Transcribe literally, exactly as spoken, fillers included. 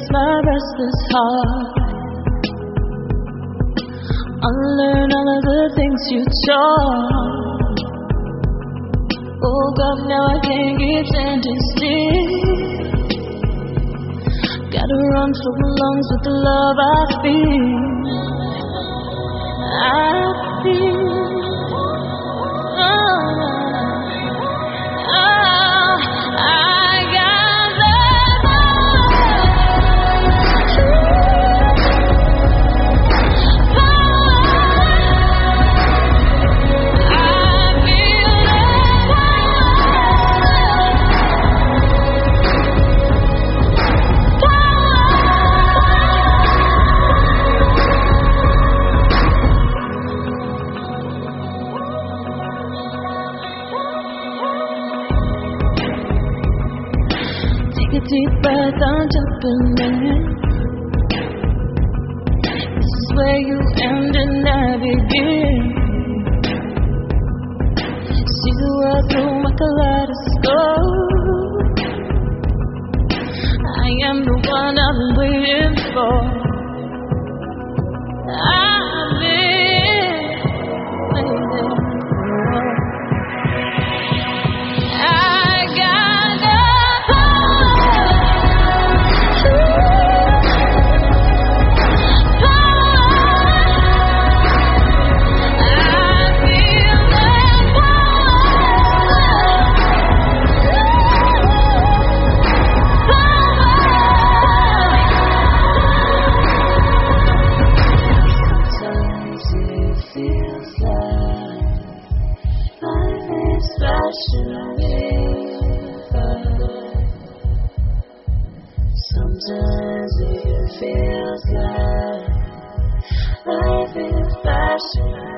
my restless heart. Unlearn all of the things you taught. Woke up, now I can't keep standing still. Gotta run for my lungs with the love I feel. I feel. Take a deep breath, I'm jumping in. This is where you end and I begin. See the world through my kaleidoscope. I am the one I've been waiting for. I've been waiting for. Sometimes it feels like life is flashing.